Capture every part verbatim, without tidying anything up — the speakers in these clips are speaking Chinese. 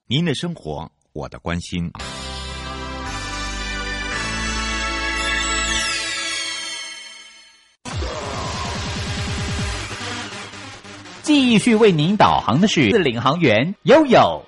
您的生活，我的关心。 继续为您导航的是领航员悠悠。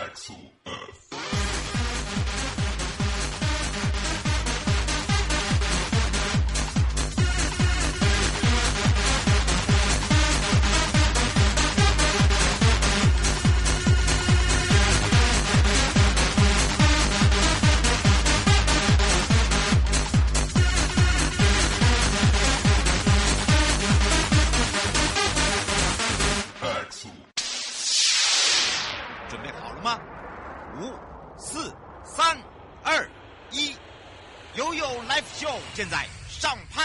现在上拍。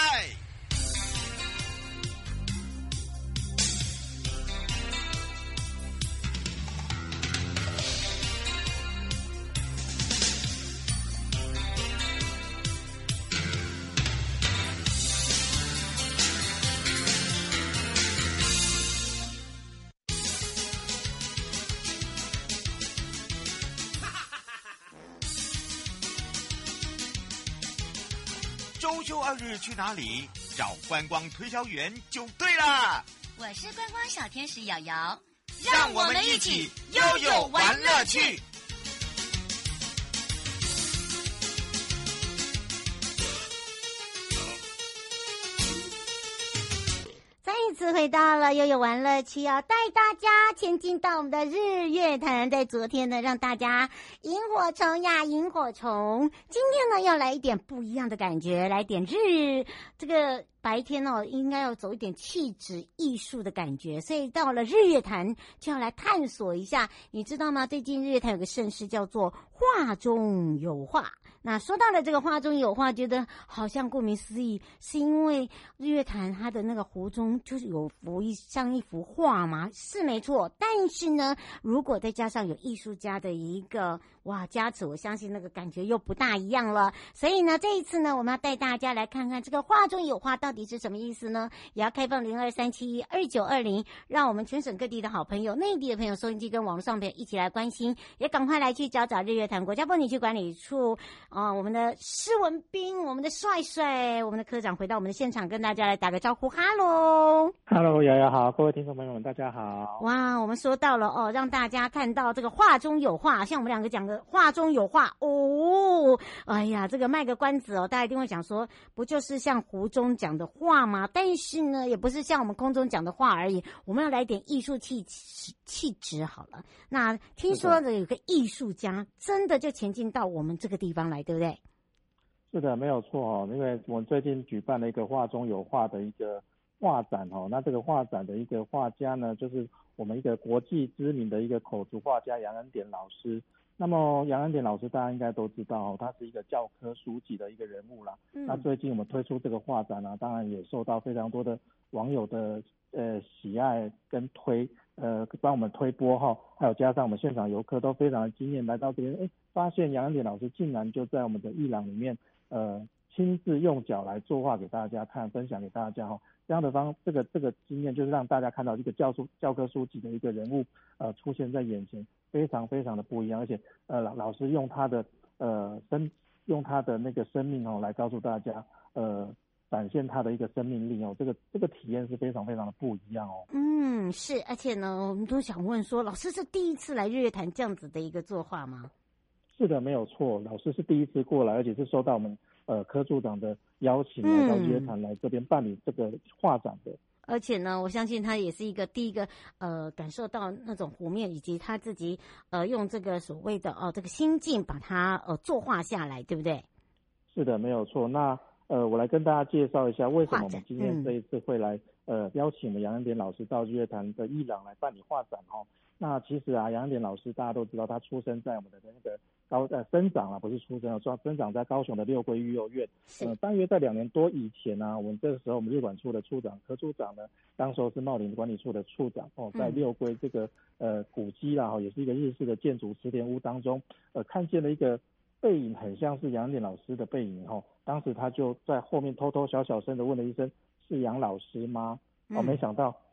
周休二日去哪里？找观光推销员就对了。 我是观光小天使瑶瑶， 让我们一起悠悠玩乐趣。 再一次回到了悠悠玩乐趣，要带大家前进到我们的日月潭。在昨天呢，让大家萤火虫呀，萤火虫。今天呢，要来一点不一样的感觉，来点日这个白天哦，应该要走一点气质艺术的感觉，所以到了日月潭就要来探索一下。你知道吗？最近日月潭有个盛事叫做画中有画。那说到了这个画中有画，觉得好像顾名思义，是因为日月潭它的那个湖中就是有幅一像一幅画嘛，是没错。但是呢，如果再加上有艺术家的一个哇加持，我相信那个感觉又不大一样了。所以呢，这一次呢，我们要带大家来看看这个画中有画到底是什么意思呢？也要开放零二三七二九二零，让我们全省各地的好朋友、内地的朋友、收音机跟网络上朋友一起来关心，也赶快来去找找日月潭国家风景区管理处啊、呃，我们的施文彬，我们的帅帅，我们的科长回到我们的现场，跟大家来打个招呼。哈喽， 哈喽，瑶瑶好，各位听众朋友们，大家好。 哇，我们说到了哦，让大家看到这个画中有画，像我们两个讲的画中有画哦。哎呀，这个卖个关子哦，大家一定会想说，不就是像湖中讲的画吗？但是呢，也不是像我们空中讲的话而已，我们要来点艺术气气质好了。那听说的有个艺术家真的就前进到我们这个地方来，对不对？ 是的，没有错哦，因为我们最近举办了一个画中有画的一个画展哦，那这个画展的一个画家呢，就是我们一个国际知名的一个口述画家杨恩典老师。那么杨恩典老师大家应该都知道哦，他是一个教科书级的一个人物啦。嗯、那最近我们推出这个画展呢、啊，当然也受到非常多的网友的呃喜爱跟推呃帮我们推播哈，还有加上我们现场游客都非常的惊艳，来到这边哎，发现杨恩典老师竟然就在我们的艺廊里面呃亲自用脚来作画给大家看，分享给大家哈。这样的方这个这个经验就是让大家看到一个教书教科书级的一个人物呃出现在眼前，非常非常的不一样，而且呃老老师用他的呃生用他的那个生命哦来告诉大家呃展现他的一个生命力哦，这个这个体验是非常非常的不一样哦。 嗯，是，而且呢，我们都想问说，老师是第一次来日月潭这样子的一个作画吗？ 是的，没有错，老师是第一次过来，而且是受到我们呃科处长的邀请来到日月潭来这边办理这个画展的。 而且呢，我相信他也是一个第一个呃感受到那种湖面，以及他自己呃用这个所谓的哦、呃、这个心境把它呃作画下来，对不对？ 是的，没有错。那呃我来跟大家介绍一下为什么我们今天这一次会来、嗯、呃邀请我们杨恩典老师到日月潭的艺廊来办理画展哦。那其实啊，杨恩典老师大家都知道，他出生在我们的那个高呃生长啊，不是出生啊，生长在高雄的六龟育幼院。呃，大约在两年多以前呢、啊，我们这个时候我们日管处的处长柯处长呢，当时候是茂林管理处的处长哦，在六龟这个呃古迹啦，也是一个日式的建筑池田屋当中，呃，看见了一个背影，很像是杨恩典老师的背影哦。当时他就在后面偷偷小小声的问了一声：“是杨老师吗？”哦，没想到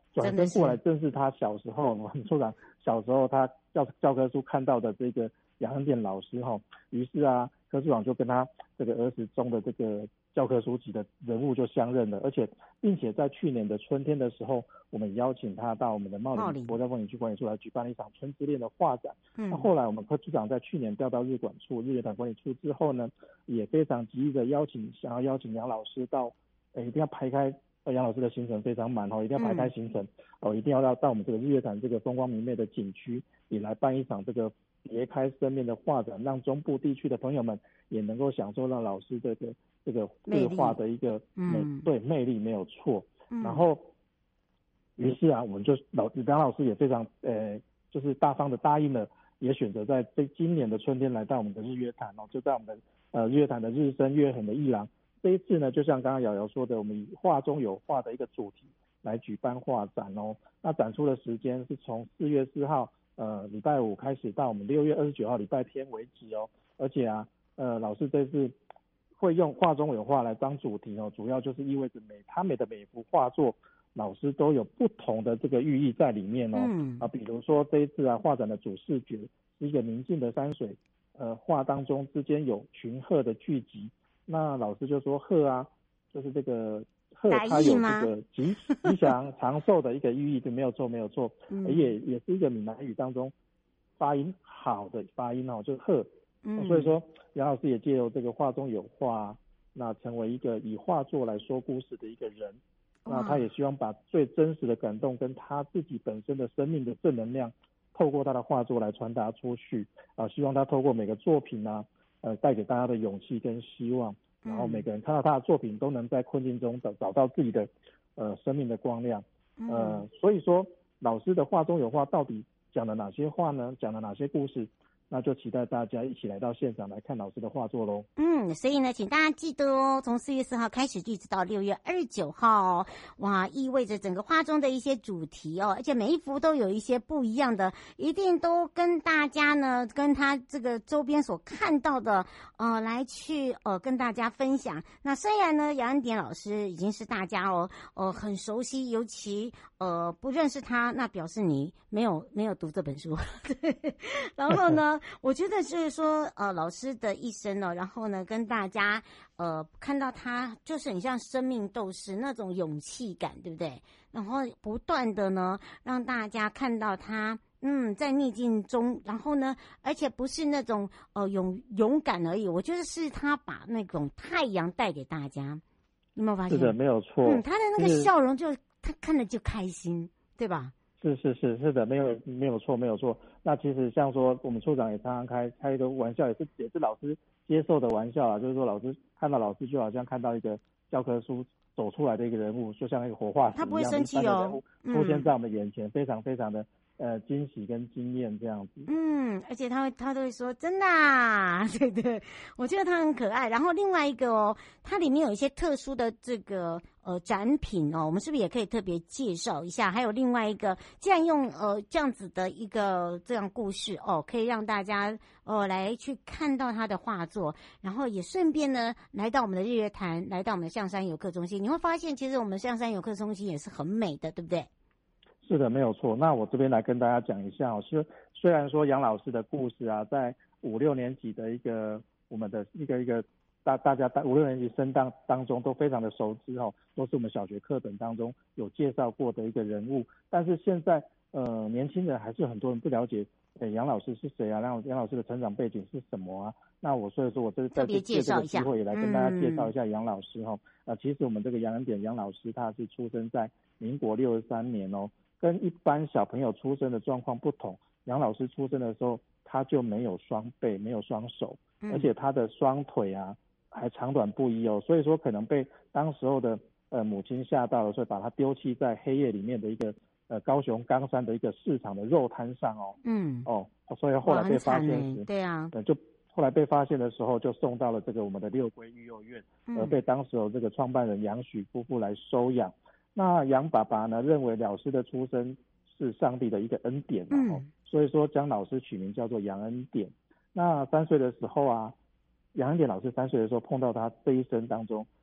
转身过来正是他小时候，我们处长小时候他教教科书看到的这个杨恩典老师哈。于是啊，科处长就跟他这个儿时中的这个教科书级的人物就相认了，而且并且在去年的春天的时候，我们邀请他到我们的茂林国家风景区管理处来举办了一场春之恋的画展。嗯，那后来我们科处长在去年调到日管处日月潭管理处之后呢，也非常极力的邀请，想要邀请杨老师到，呃，一定要排开。杨老师的行程非常满哦，一定要排开行程、嗯、哦，一定要到到我们这个日月潭这个风光明媚的景区，也来办一场这个别开生面的画展，让中部地区的朋友们也能够享受到老师这个这个绘画的一个美、嗯、对魅力没有错。嗯、然后，于是啊，我们就老杨老师也非常呃，就是大方的答应了，也选择在这今年的春天来到我们的日月潭哦，就在我们的呃日月潭的日升月横的艺廊。这一次呢，就像刚刚瑶瑶说的，我们以画中有画的一个主题来举办画展哦。那展出的时间是从四月四号呃礼拜五开始到我们六月二十九号礼拜天为止哦。而且啊，呃老师这次会用画中有画来当主题哦，主要就是意味着每他每的每幅画作，老师都有不同的这个寓意在里面哦。嗯、啊，比如说这一次啊画展的主视觉是一个宁静的山水，呃画当中之间有群鹤的聚集。那老师就说鹤啊，就是这个鹤，它有这个吉吉祥长寿的一个寓意，对，没有错，没有错，嗯、也也是一个闽南语当中发音好的发音哦，就是鹤。嗯、所以说杨老师也借由这个画中有画，那成为一个以画作来说故事的一个人。那他也希望把最真实的感动跟他自己本身的生命的正能量，透过他的画作来传达出去啊，希望他透过每个作品啊。呃，带给大家的勇气跟希望，然后每个人看到他的作品都能在困境中找找到自己的呃生命的光亮。呃，所以说老师的画中有画到底讲了哪些话呢？讲了哪些故事？那就期待大家一起来到现场来看老师的画作咯。 嗯，所以呢，请大家记得哦，从四月四号开始一直到六月二十九号、哦，哇，意味着整个画中的一些主题哦，而且每一幅都有一些不一样的，一定都跟大家呢，跟他这个周边所看到的，呃，来去呃跟大家分享。那虽然呢，杨恩典老师已经是大家哦，呃，很熟悉，尤其呃不认识他，那表示你没有没有读这本书，对，然后呢。我觉得就是说，呃，老师的一生呢，然后呢，跟大家呃看到他就是很像生命斗士那种勇气感，对不对？然后不断的呢，让大家看到他，嗯，在逆境中，然后呢，而且不是那种呃勇勇敢而已，我觉得是他把那种太阳带给大家，你有没有发现？ 是的，没有错。 嗯，他的那个笑容就，他看着就开心，对吧？ 是是是是的，没有没有错没有错。那其实像说我们处长也常常开开一个玩笑，也是也是老师接受的玩笑啊，就是说老师看到老师就好像看到一个教科书走出来的一个人物，就像一个活化石一样， 他不会生气哦， 出现在我们眼前，嗯、非常非常的呃惊喜跟惊艳这样子。 嗯，而且他会他都会说真的啊，对对，我觉得他很可爱。然后另外一个哦，它里面有一些特殊的这个呃展品哦，我们是不是也可以特别介绍一下？还有另外一个，既然用呃这样子的一个这样故事哦，可以让大家呃来去看到他的画作，然后也顺便呢来到我们的日月潭，来到我们的象山游客中心，你会发现其实我们象山游客中心也是很美的，对不对？ 是的，没有错。那我这边来跟大家讲一下哦，是虽然说杨老师的故事啊，在五六年级的一个我们的一个一个大大家五六年级生当当中都非常的熟知哦，都是我们小学课本当中有介绍过的一个人物，但是现在呃年轻人还是很多人不了解，诶杨老师是谁啊？杨杨老师的成长背景是什么啊？那我所以说我这在这借这个机会也来跟大家介绍一下杨老师哈、哦。呃，其实我们这个杨恩典杨老师他是出生在民国六十三年哦。跟一般小朋友出生的状况不同，杨老师出生的时候他就没有双臂，没有双手，而且他的双腿啊还长短不一哦，所以说可能被当时候的呃母亲吓到了，所以把他丢弃在黑夜里面的一个呃高雄冈山的一个市场的肉摊上哦，嗯哦，所以后来被发现时， 对啊， 呃就后来被发现的时候就送到了这个我们的六龟育幼院，而被当时候这个创办人杨许夫妇来收养。那杨爸爸呢认为老师的出生是上帝的一个恩典、啊嗯、所以说将老师取名叫做杨恩典。那三岁的时候啊，杨恩典老师三岁的时候碰到他这一生当中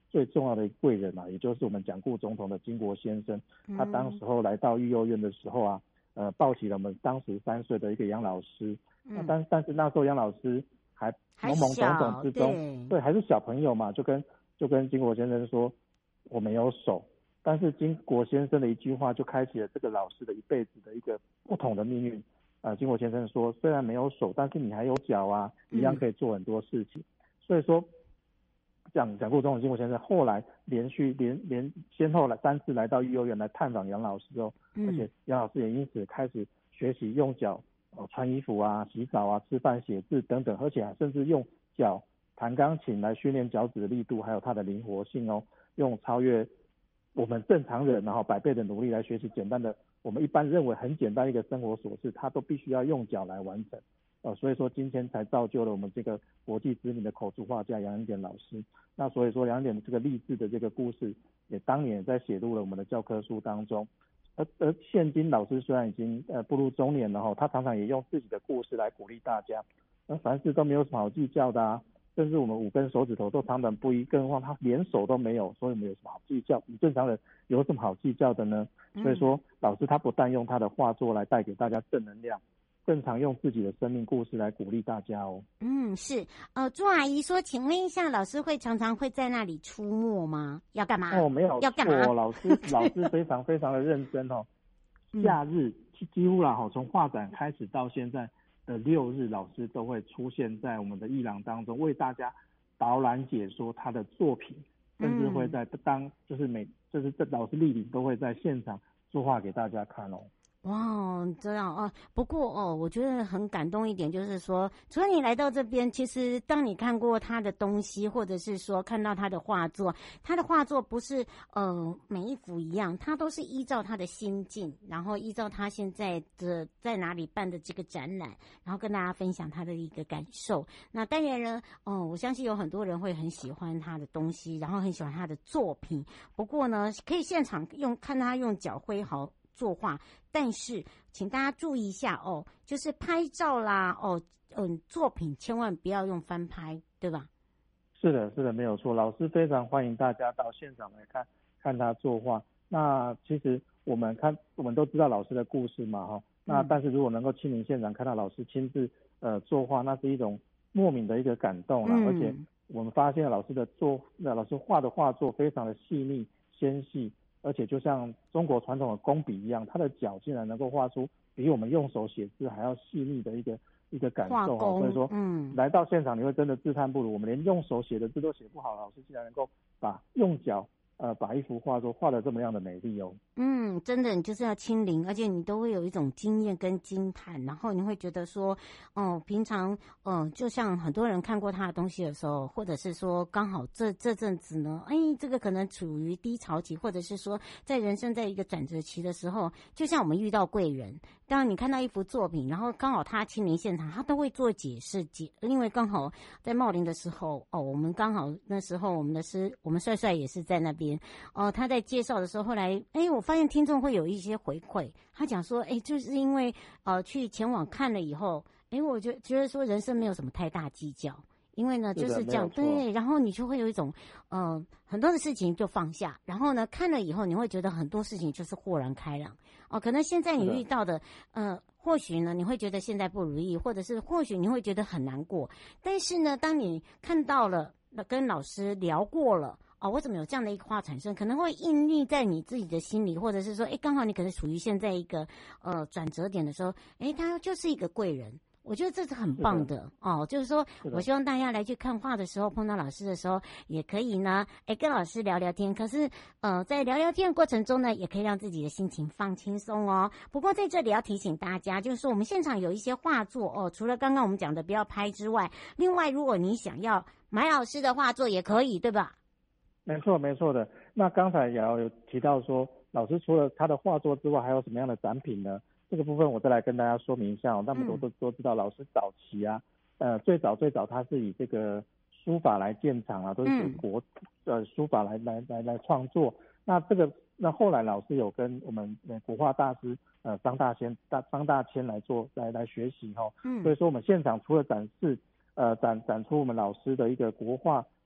最重要的贵人啊，也就是我们蒋顾总统的经国先生。他当时候来到育幼院的时候啊，呃，抱起了我们当时三岁的一个杨老师。嗯、那但但是那时候杨老师还懵懵懂懂之中，对, 对，还是小朋友嘛，就跟就跟经国先生说，我没有手。但是经国先生的一句话，就开启了这个老师的一辈子的一个不同的命运。呃，经国先生说，虽然没有手，但是你还有脚啊，一样可以做很多事情。嗯、所以说，蒋蒋顾总统经国先生后来连续连连先后来三次来到育幼院来探访杨老师之后，嗯、而且杨老师也因此开始学习用脚呃穿衣服啊、洗澡啊、吃饭、写字等等，而且还甚至用脚弹钢琴来训练脚趾的力度，还有它的灵活性哦，用超越我们正常人然后百倍的努力来学习简单的。我们一般认为很简单一个生活琐事，他都必须要用脚来完成，呃，所以说今天才造就了我们这个国际知名的口述画家杨恩典老师。那所以说杨恩典这个励志的这个故事，也当年也在写入了我们的教科书当中。而而现今老师虽然已经呃步入中年了哈，他常常也用自己的故事来鼓励大家。那凡事都没有什么好计较的啊，甚至我们五根手指头都长短不一，更何况他连手都没有，所以我们有什么好计较？我们正常人有什么好计较的呢？所以说，老师他不但用他的画作来带给大家正能量，更常用自己的生命故事来鼓励大家哦。 嗯，是。呃，朱阿姨说，请问一下，老师会常常会在那里出没吗？要干嘛？ 哦，没有， 要干嘛？ 老师老师非常非常的认真哦。假日几乎啦哈，从画展开始到现在的六日，老师都会出现在我们的艺廊当中，为大家导览解说他的作品。甚至会在当就是每就是这老师莅临都会在现场作画给大家看哦。 哇，这样哦。不过哦，我觉得很感动一点，就是说，除了你来到这边，其实当你看过他的东西，或者是说看到他的画作，他的画作不是呃每一幅一样，他都是依照他的心境，然后依照他现在的在哪里办的这个展览，然后跟大家分享他的一个感受。那当然呢，哦，我相信有很多人会很喜欢他的东西，然后很喜欢他的作品。不过呢，可以现场用看他用脚挥毫作画，但是请大家注意一下哦，就是拍照啦，哦，嗯，作品千万不要用翻拍，对吧？ 是的，是的，没有错。老师非常欢迎大家到现场来看看他作画。那其实我们看，我们都知道老师的故事嘛，哈。那但是如果能够亲临现场看到老师亲自呃作画，那是一种莫名的一个感动啦。嗯、而且我们发现老师的作，老师画的画作非常的细腻纤细。而且就像中国传统的工笔一样，他的脚竟然能够画出比我们用手写字还要细腻的一个一个感受。所以说，嗯，来到现场你会真的自叹不如，我们连用手写的字都写不好，老师竟然能够把用脚呃把一幅画作画得这么样的美丽哦。 嗯，真的，你就是要亲临，而且你都会有一种经验跟惊叹，然后你会觉得说，哦，平常，嗯、呃，就像很多人看过他的东西的时候，或者是说刚好这这阵子呢，哎，这个可能处于低潮期，或者是说在人生在一个转折期的时候，就像我们遇到贵人，当你看到一幅作品，然后刚好他亲临现场，他都会做解释解，因为刚好在茂林的时候，哦，我们刚好那时候我们的师，我们帅帅也是在那边，哦，他在介绍的时候，后来，哎，我发现听众会有一些回馈，他讲说，哎，就是因为呃去前往看了以后，哎，我就觉得说人生没有什么太大计较，因为呢就是这样，对，然后你就会有一种呃很多的事情就放下，然后呢看了以后你会觉得很多事情就是豁然开朗哦。可能现在你遇到的呃或许呢你会觉得现在不如意，或者是或许你会觉得很难过，但是呢当你看到了跟老师聊过了。哦，我怎么有这样的一个话产生？可能会印匿在你自己的心里，或者是说，哎，刚好你可能处于现在一个呃转折点的时候，哎，他就是一个贵人。我觉得这是很棒的哦，就是说，我希望大家来去看画的时候，碰到老师的时候，也可以呢，哎，跟老师聊聊天。可是，呃，在聊聊天的过程中呢，也可以让自己的心情放轻松哦。不过在这里要提醒大家，就是说我们现场有一些画作哦，除了刚刚我们讲的不要拍之外，另外如果你想要买老师的画作也可以，对吧？ 没错，没错的。那刚才也有提到说，老师除了他的画作之外，还有什么样的展品呢？这个部分我再来跟大家说明一下哦。那么我都都知道，老师早期啊，呃，最早最早他是以这个书法来建厂啊，都是以国、嗯、呃书法来来来来创作。那这个那后来老师有跟我们国画大师呃张大千大张大千来做来来学习哈、哦。嗯。所以说我们现场除了展示呃展展出我们老师的一个国画。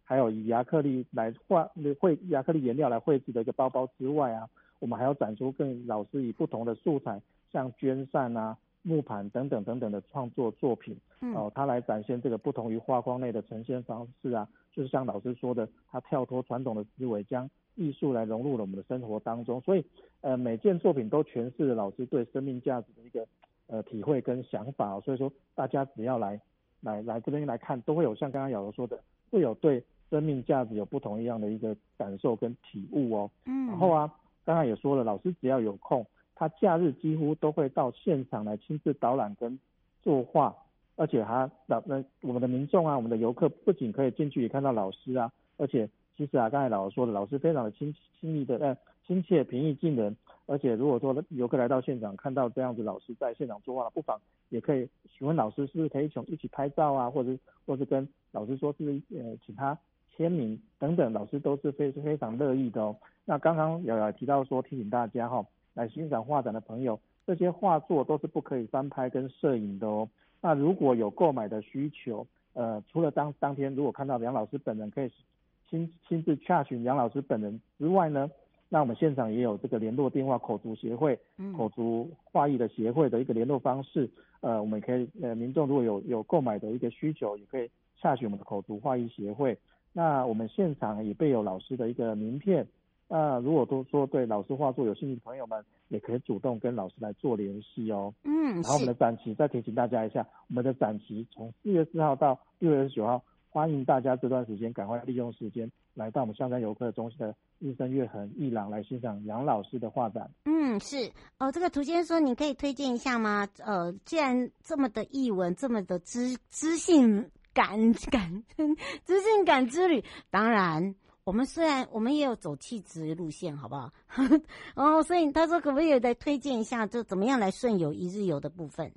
还有以亚克力来画绘亚克力颜料来绘制的一个包包之外啊，我们还要展出更老师以不同的素材，像绢扇啊、木盘等等等等的创作作品， 嗯， 哦，它来展现这个不同于画框内的呈现方式啊，就是像老师说的，它跳脱传统的思维，将艺术来融入了我们的生活当中，所以呃每件作品都诠释了老师对生命价值的一个呃体会跟想法，哦，所以说大家只要来来来这边来看，都会有像刚刚瑶瑶说的，会有对生命价值有不同一样的一个感受跟体悟哦。嗯，然后啊，刚刚也说了，老师只要有空，他假日几乎都会到现场来亲自导览跟作画，而且他老那我们的民众啊，我们的游客不仅可以近距离看到老师啊，而且其实啊，刚才老师说的，老师非常的亲亲密的呃亲切平易近人，而且如果说游客来到现场看到这样子老师在现场作画，不妨也可以询问老师是不是可以一起一起拍照啊，或者或是跟老师说是呃请他签名等等，老师都是非非常乐意的哦。那刚刚瑶瑶提到说提醒大家哈，来欣赏画展的朋友，这些画作都是不可以翻拍跟摄影的哦。那如果有购买的需求，呃，除了当当天如果看到杨老师本人可以亲亲自洽询杨老师本人之外呢，那我们现场也有这个联络电话，口足协会、嗯、口足画艺的协会的一个联络方式，呃，我们可以呃民众如果有有购买的一个需求，也可以洽询我们的口足画艺协会。那我们现场也备有老师的一个名片，那如果都说对老师画作有兴趣的朋友们，也可以主动跟老师来做联系哦。嗯，然后我们的展期再提醒大家一下，我们的展期从四月四号到六月二十九号，欢迎大家这段时间赶快利用时间来到我们象山游客中心的日升月恒艺廊来欣赏杨老师的画展。 嗯，是哦。这个涂先生，你可以推荐一下吗？呃，既然这么的艺文，这么的知知性感感知性感之旅，当然。我们虽然我们也有走气质路线，好不好？哦，所以他说可不可以再推荐一下，就怎么样来顺游一日游的部分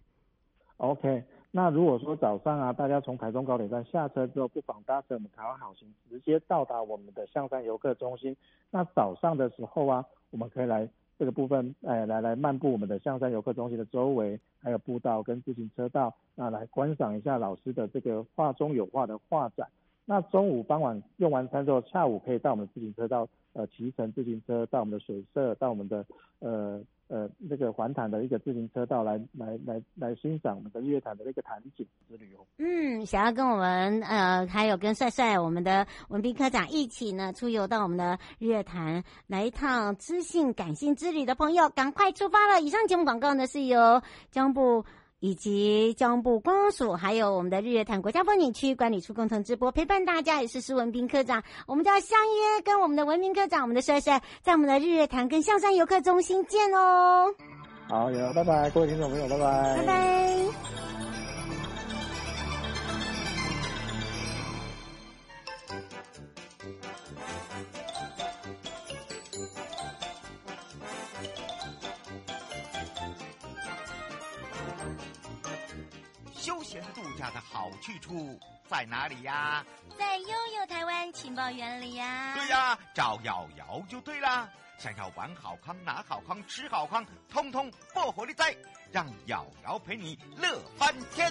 ？OK， 那如果说早上啊，大家从台中高铁站下车之后，不妨搭乘我们台湾好行，直接到达我们的象山游客中心。那早上的时候啊，我们可以来这个部分，哎，来来漫步我们的象山游客中心的周围，还有步道跟自行车道，那来观赏一下老师的这个画中有画的画展。那中午傍晚用完餐之后，下午可以到我们的自行车道，呃，骑乘自行车到我们的水社，到我们的呃呃那个环潭的一个自行车道来来来来欣赏我们的日月潭的那个潭景之旅哦。 嗯，想要跟我们呃还有跟帅帅我们的文彬科长一起呢出游到我们的日月潭来一趟知性感性之旅的朋友，赶快出发了！以上节目广告呢是由交通部以及交通部观光署还有我们的日月潭国家风景区管理处共同直播，陪伴大家也是施文彬科长，我们就要相约跟我们的文彬科长我们的帅帅在我们的日月潭跟象山游客中心见哦。 好，有，拜拜，各位听众朋友，拜拜， 拜拜。 休闲度假的好去处在哪里呀？ 在悠悠台湾情报园里呀。 对呀，找瑶瑶就对啦。想要玩好康、拿好康、吃好康，通通不活力在，让瑶瑶陪你乐翻天。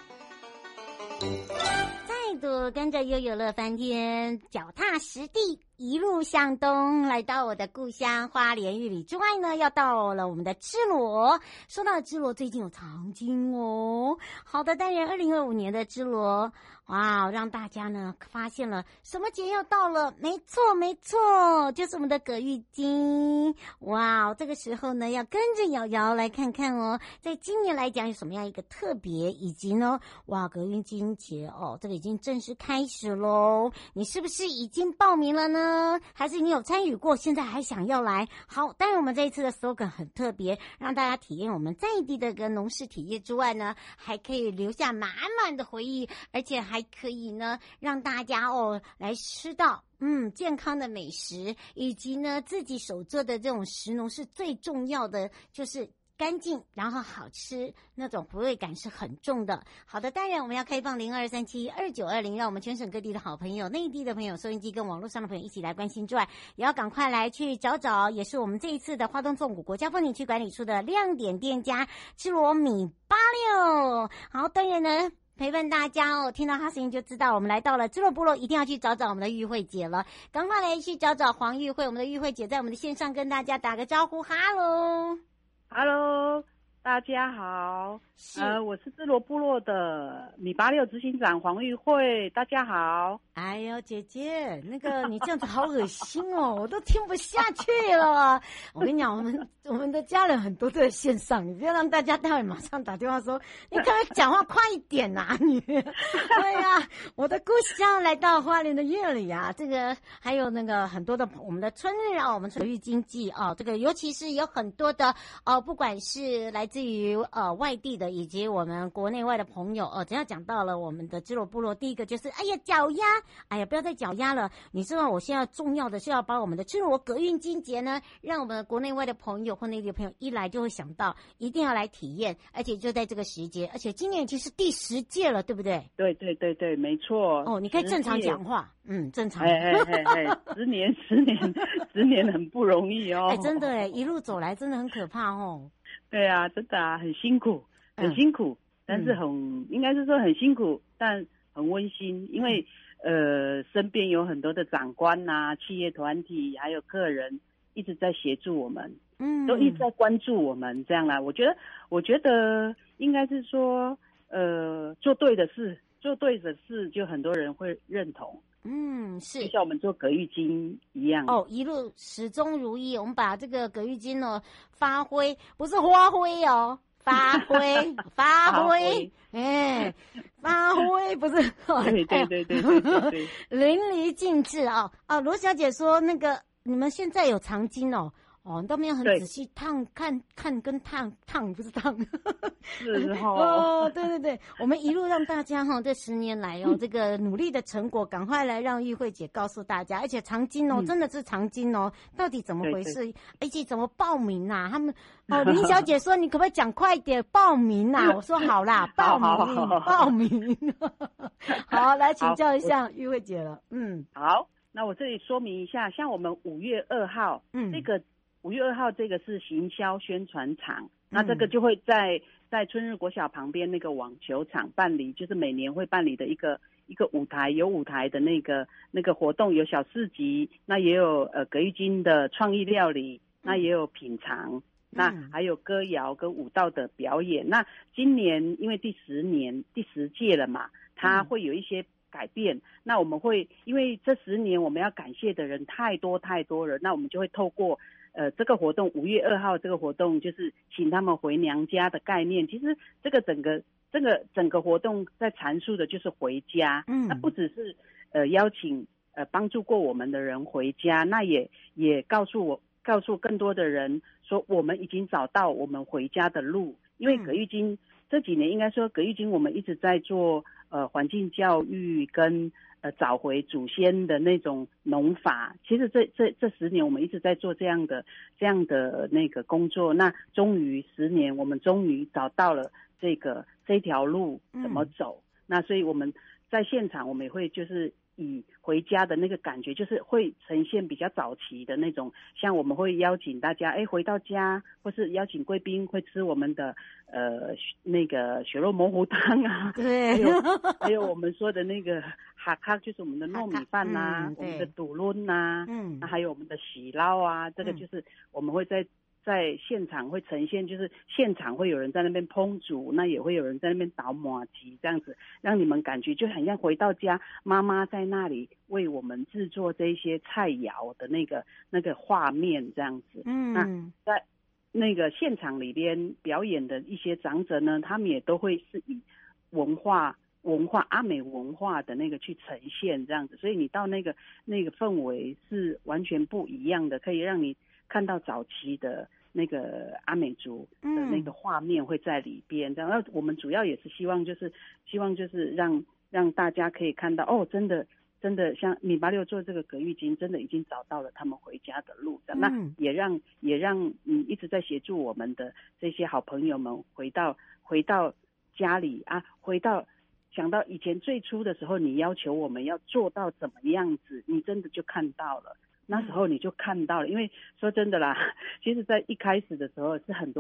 再度跟着悠悠乐翻天，脚踏实地，一路向东，来到我的故乡花莲玉里之外呢，要到了我们的芝罗。说到芝罗，最近有藏经哦。好的，当然二零二五年的芝罗，哇，让大家呢发现了什么节要到了？没错，没错，就是我们的葛玉金。哇，这个时候呢，要跟着瑶瑶来看看哦，在今年来讲有什么样一个特别，以及呢，哇，葛玉金节哦，这个已经正式开始喽。你是不是已经报名了呢？还是你有参与过，现在还想要来？好，当然我们这一次的 slogan 很特别，让大家体验我们在地的个农事体验之外呢，还可以留下满满的回忆，而且还可以呢让大家哦来吃到嗯健康的美食，以及呢自己手做的这种食农是最重要的，就是干净，然后好吃，那种回味感是很重的。好的，当然我们要开放零二三七二九二零，让我们全省各地的好朋友、内地的朋友、收音机跟网络上的朋友一起来关心之外，也要赶快来去找找，也是我们这一次的花东纵谷国家风景区管理处的亮点店家芝罗米八六。好，当然呢。 陪伴大家哦。听到他声音就知道我们来到了知乐部落，一定要去找找我们的玉慧姐了。赶快来去找找黄玉慧，我们的玉慧姐在我们的线上跟大家打个招呼，哈喽， 哈喽。大家好，呃，我是知乐部落的米八六执行长黄玉慧，大家好。 哎呦，姐姐，那个你这样子好恶心哦，我都听不下去了。我跟你讲，我们我们的家人很多都在线上，你不要让大家待会马上打电话说，你可不可以讲话快一点呐、啊？你，对呀、啊，我的故乡来到花莲的月里啊，这个还有那个很多的我们的春日啊，我们水域经济啊，这个尤其是有很多的哦，不管是来至于呃外地的以及我们国内外的朋友哦，只要讲到了我们的知乐部落，第一个就是哎呀脚丫，哎呀不要再脚丫了。你知道我现在重要的是要把我们的知乐葛运金节呢，让我们国内外的朋友或内地的朋友一来就会想到，一定要来体验，而且就在这个时节，而且今年已经是第十届了，对不对？ 对对对对，没错。 哦，你可以正常讲话，嗯，正常。 哎哎哎哎，十年十年十年很不容易哦。 哎，真的哎，一路走来真的很可怕哦。 对啊，真的啊，很辛苦，很辛苦，嗯、但是很、嗯、应该是说很辛苦，但很温馨，因为呃身边有很多的长官呐、啊、企业团体还有个人一直在协助我们，嗯，都一直在关注我们，这样啦。我觉得，我觉得应该是说，呃，做对的事，做对的事，就很多人会认同。嗯，是，就像我们做葛玉金一样哦，一路始终如一。我们把这个葛玉金呢发挥，不是花灰哦，发挥，发挥，哎，发挥不是， 对对对对对对对， 淋漓尽致啊啊！罗小姐说，那个你们现在有长巾哦。哦，你都没有很仔细烫看看跟烫烫不是烫， 是哦。 哦，对对对，我们一路让大家哈、哦，这十年来哦，这个努力的成果，赶快来让玉慧姐告诉大家，而且长巾哦，嗯、真的是长巾哦，到底怎么回事？对对而且怎么报名啊？他们哦，林小姐说你可不可以讲快一点报名啊？我说好啦，报名好好好报名。好，来请教一下玉慧姐了。嗯， 好，那我这里说明一下，像我们五月二号，嗯，这个。五月二号这个是行销宣传场，那这个就会在在春日国小旁边那个网球场办理，就是每年会办理的一个一个舞台，有舞台的那个那个活动，有小市集，那也有呃葛玉金的创意料理，那也有品尝，那还有歌谣跟舞蹈的表演。那今年因为第十年第十届了嘛，它会有一些改变，那我们会因为这十年我们要感谢的人太多太多了，那我们就会透过呃，这个活动五月二号这个活动就是请他们回娘家的概念。其实这个整个这个整个活动在阐述的就是回家，嗯，那不只是呃邀请呃帮助过我们的人回家，那也也告诉我告诉更多的人说我们已经找到我们回家的路。因为葛玉金、嗯、这几年应该说葛玉金我们一直在做呃环境教育跟呃，找回祖先的那种农法，其实这这这十年我们一直在做这样的这样的那个工作。那终于十年，我们终于找到了这个这条路怎么走。嗯、那所以我们在现场，我们也会就是以回家的那个感觉，就是会呈现比较早期的那种，像我们会邀请大家，哎，回到家，或是邀请贵宾会吃我们的呃那个血肉模糊汤啊， 对， 还有还有我们说的那个哈卡，就是我们的糯米饭呐、啊嗯，我们的肚轮呐，嗯，那还有我们的喜捞啊，这个就是我们会在。在现场会呈现，就是现场会有人在那边烹煮，那也会有人在那边捣麻糬，这样子让你们感觉就很像回到家，妈妈在那里为我们制作这些菜肴的那个那个画面这样子。嗯，那在那个现场里边表演的一些长者呢，他们也都会是以文化文化阿美文化的那个去呈现这样子，所以你到那个那个氛围是完全不一样的，可以让你看到早期的那个阿美族的那个画面会在里边，这样。那我们主要也是希望就是希望就是让让大家可以看到哦，真的真的像米八六做这个葛玉金，真的已经找到了他们回家的路。这样，那也让也让嗯一直在协助我们的这些好朋友们回到回到家里啊，回到想到以前最初的时候，你要求我们要做到怎么样子，你真的就看到了。那时候你就看到了，因为说真的啦，其实在一开始的时候是很多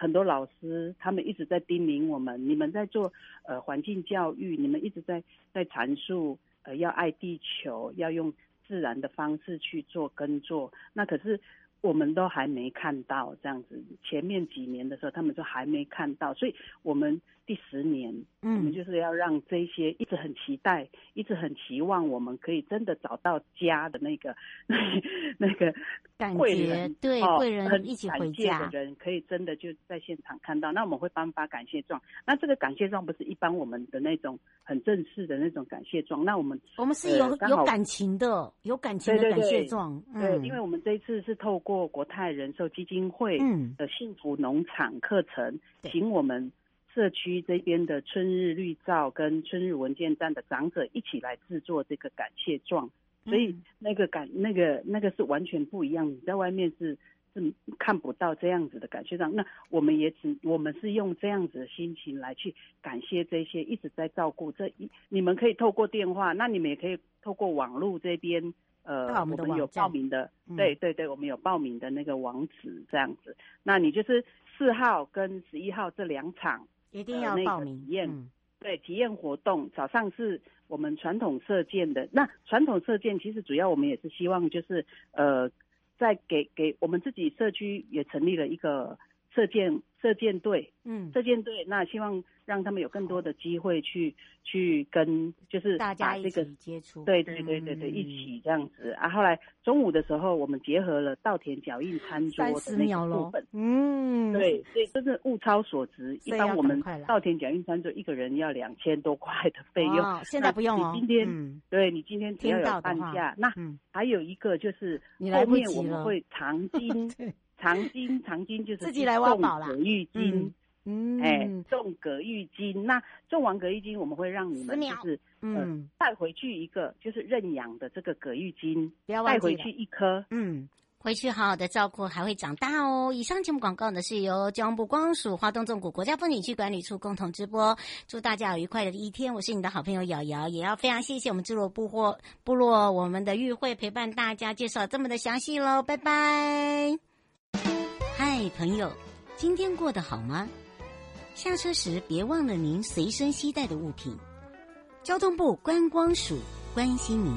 很多老师他们一直在叮咛我们，你们在做呃环境教育，你们一直在在阐述呃要爱地球，要用自然的方式去做耕作。那可是我们都还没看到这样子，前面几年的时候他们就还没看到，所以我们第十年，嗯，我们就是要让这些一直很期待，一直很期望我们可以真的找到家的那个那个感贵觉， 人， 对， 哦、 贵人一起回家的人，可以真的就在现场看到。那我们会颁发感谢状，那这个感谢状不是一般我们的那种很正式的那种感谢状，那我们我们是有、呃、有感情的，有感情的感谢状， 对, 对, 对, 对、嗯，因为我们这一次是透过国泰人寿基金会的幸福农场课程，嗯、请我们社区这边的春日绿照跟春日文件站的长者一起来制作这个感谢状，所以那个感那个那个是完全不一样，你在外面是是看不到这样子的感谢状。那我们也只我们是用这样子的心情来去感谢这些一直在照顾这一，你们可以透过电话，那你们也可以透过网络这边。呃，我们有报名的，嗯、对对对，我们有报名的那个网址这样子。那你就是四号跟十一号这两场一定要报名、呃那个、体验、嗯， 对体验活动。早上是我们传统射箭的，那传统射箭其实主要我们也是希望就是呃，在给给我们自己社区也成立了一个射箭射箭队，嗯，射箭队，那希望让他们有更多的机会去去跟就是大家一起接触， 对对对对对，嗯、一起这样子啊。后来中午的时候，我们结合了稻田脚印餐桌的那个部分， 嗯， 对，所以真是物超所值。一般我们稻田脚印餐桌一个人要两千多块的费用， 哦、现在不用哦。 你今天、 嗯、 对你今天只要有半价，那、嗯、还有一个就是后面我们会藏金。长金，长金就是自己来挖宝啦。 种葛玉金， 嗯， 哎、欸，种葛玉金。那种完葛玉金，我们会让你们就是嗯带回去一个就是认养的这个葛玉金，带回去一颗， 嗯，回去好好的照顾，还会长大哦。以上节目广告呢是由交通部光属花东纵谷国家风景区管理处共同直播，祝大家有愉快的一天。我是你的好朋友瑶瑶，也要非常谢谢我们部落部落部落我们的玉慧陪伴大家介绍这么的详细喽，拜拜。嗨，朋友，今天过得好吗？下车时别忘了您随身携带的物品。交通部观光署关心您。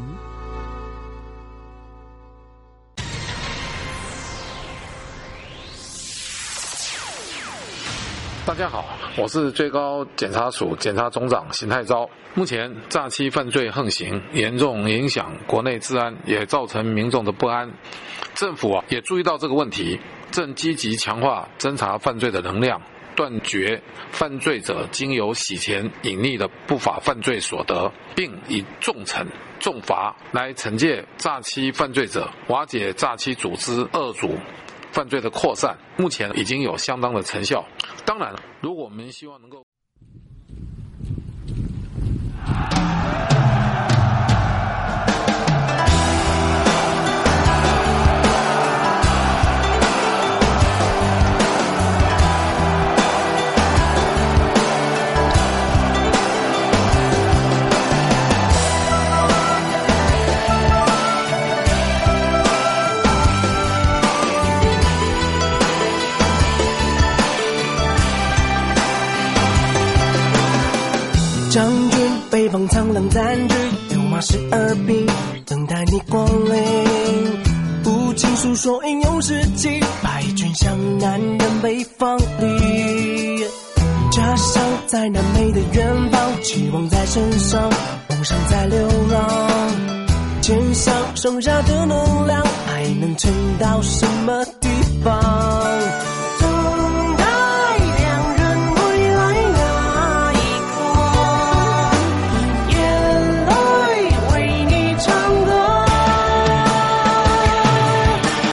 大家好，我是最高检察署检察总长邢泰昭。目前诈欺犯罪横行，严重影响国内治安，也造成民众的不安。政府啊也注意到这个问题，正积极强化侦查犯罪的能量，断绝犯罪者经由洗钱隐匿的不法犯罪所得，并以重惩重罚来惩戒诈欺犯罪者，瓦解诈欺组织恶组犯罪的扩散，目前已经有相当的成效。当然，如果我们希望能够将军北方苍狼占据，六马十二兵等待你光临。不尽诉说英勇事迹，败军向南人北方里。家乡在南美的远方，期望在身上，梦想在流浪。肩上剩下的能量，还能撑到什么地方？